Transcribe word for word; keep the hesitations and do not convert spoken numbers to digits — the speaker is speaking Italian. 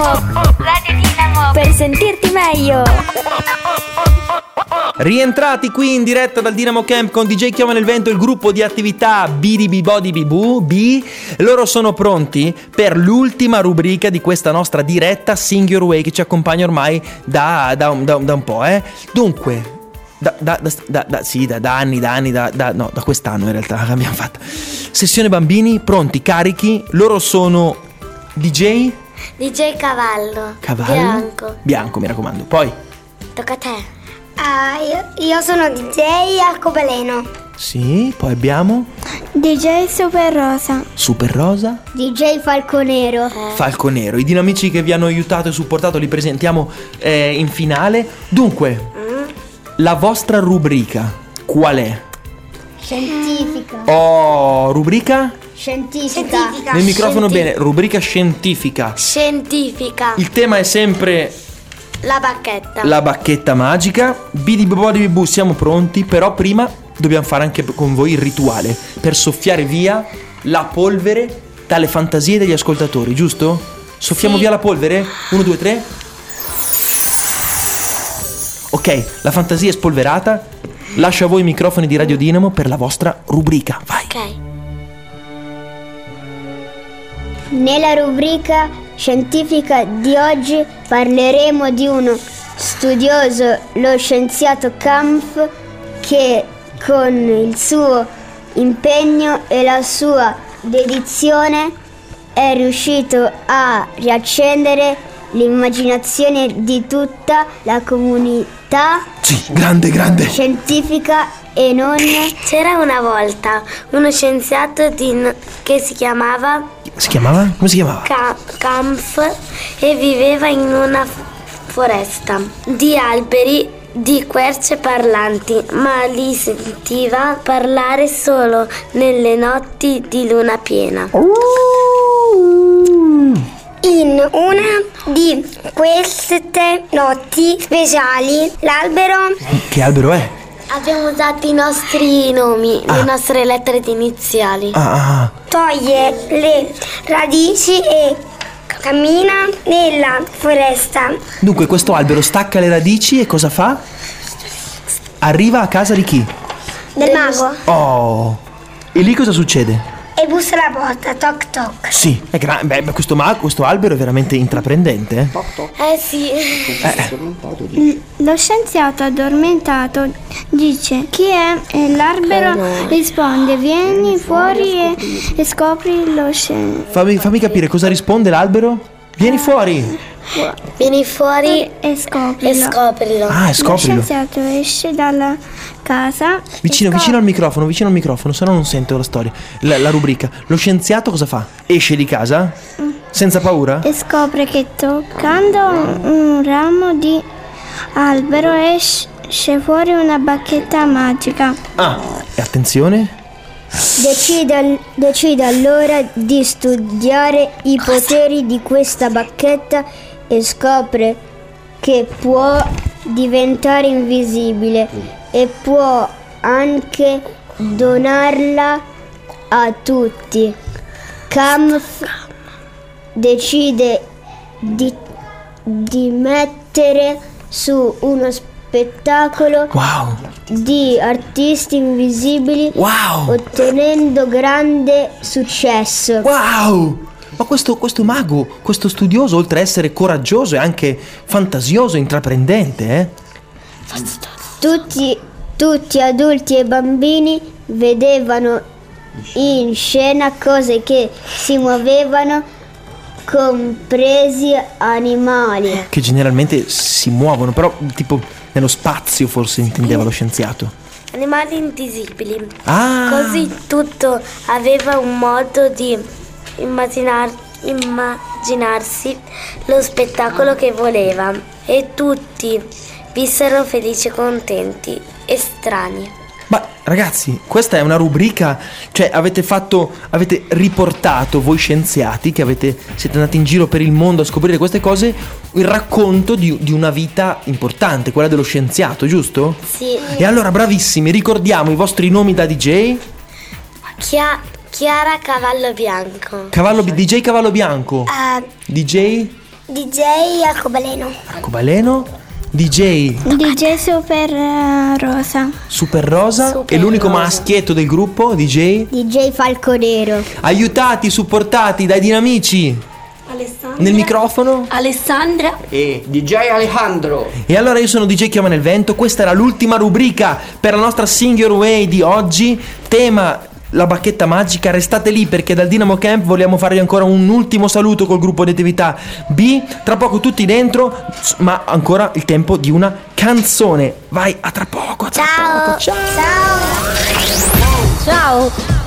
Dinamo. Radio Dinamo. Per sentirti meglio. Rientrati qui in diretta dal Dinamo Camp con D J Chioma nel Vento, il gruppo di attività Bidi Body Bibu B. Loro sono pronti per l'ultima rubrica di questa nostra diretta Sing Your Way, che ci accompagna ormai da, da, da, da un po', eh. Dunque, da, da, da, da, da, sì, da, da anni, da anni, da, da, no, da quest'anno in realtà che abbiamo fatto. Sessione bambini, pronti, carichi. Loro sono D J D J Cavallo. Cavallo Bianco. Bianco, mi raccomando. Poi Tocca a te. Ah, io, io sono D J Arcobaleno. sì, poi abbiamo D J Super Rosa. Super Rosa, D J Falconero. Falconero. I dinamici che vi hanno aiutato e supportato li presentiamo eh, in finale. Dunque, la vostra rubrica qual è? Scientifica. Oh, rubrica? Scientifica. Nel microfono bene, rubrica scientifica. Scientifica. Il tema è sempre La bacchetta. la bacchetta magica. Bidi Bodi Bibu, siamo pronti, però prima dobbiamo fare anche con voi il rituale per soffiare via la polvere dalle fantasie degli ascoltatori, giusto? Soffiamo Sì. via la polvere? Uno, due, tre. Ok, la fantasia è spolverata. Lascio a voi i microfoni di Radio Dinamo per la vostra rubrica. Vai. Ok. Nella rubrica scientifica di oggi parleremo di uno studioso, lo scienziato Kampf, che con il suo impegno e la sua dedizione è riuscito a riaccendere l'immaginazione di tutta la comunità Sì, grande, grande. scientifica e non. C'era una volta uno scienziato di- che si chiamava Si chiamava? Come si chiamava? Ka- Kampf e viveva in una f- foresta di alberi di querce parlanti, ma li sentiva parlare solo nelle notti di luna piena. In una di queste notti speciali l'albero Che albero è? Abbiamo usato i nostri nomi, Ah. le nostre lettere iniziali. Ah, ah, ah. toglie le radici e cammina nella foresta. Dunque questo albero stacca le radici e cosa fa? Arriva a casa di chi? Del mago. Oh. E lì cosa succede? E bussa alla porta, toc toc. Sì, è gra- beh, beh, questo, ma- questo albero è veramente intraprendente. Eh sì. Lo scienziato addormentato dice chi è e l'albero risponde vieni fuori e, e scopri lo scienziato. Fammi, fammi capire cosa risponde l'albero? Vieni fuori. Vieni fuori E scoprilo. e scoprilo. Ah, e Lo scoprilo. scienziato esce dalla casa. Vicino, e scop- vicino al microfono, vicino al microfono, se no non sento la storia. La, la rubrica. Lo scienziato cosa fa? Esce di casa? Senza paura? E scopre che toccando un ramo di albero esce fuori una bacchetta magica. Ah, e attenzione. Decide, decide allora di studiare i poteri di questa bacchetta e scopre che può diventare invisibile e può anche donarla a tutti. Kampf decide di, di mettere su uno spettacolo Wow. di artisti invisibili, Wow. ottenendo grande successo. Wow! Ma questo, questo mago, questo studioso, oltre a essere coraggioso, è anche fantasioso, intraprendente, eh? Tutti, tutti adulti e bambini vedevano in scena cose che si muovevano, compresi animali. Che generalmente si muovono, però tipo nello spazio forse intendeva lo scienziato. Animali invisibili. Ah! Così tutto aveva un modo di immaginar- immaginarsi lo spettacolo che voleva e tutti vissero felici e contenti e strani. Ma ragazzi, questa è una rubrica, cioè avete fatto, avete riportato voi scienziati che avete, siete andati in giro per il mondo a scoprire queste cose, il racconto di, di una vita importante, quella dello scienziato, giusto? Sì. E allora bravissimi, ricordiamo i vostri nomi da D J. Chia- Chiara Cavallo Bianco. Cavallo, D J Cavallo Bianco. Uh, D J D J Arcobaleno. Arcobaleno. D J D J Super eh, Rosa. Super Rosa. Super E l'unico Rosa. maschietto del gruppo, D J. D J Falconero. Aiutati, supportati dai Dinamici. Alessandra. Nel microfono. Alessandra. E D J Alejandro. E allora io sono D J Chioma nel Vento. Questa era l'ultima rubrica per la nostra Sing Your Way di oggi. Tema la bacchetta magica. Restate lì perché dal Dynamo Camp vogliamo farvi ancora un ultimo saluto col gruppo di attività B. Tra poco tutti dentro, ma ancora il tempo di una canzone. Vai, a tra poco, a tra Ciao. poco. Ciao. Ciao. Ciao.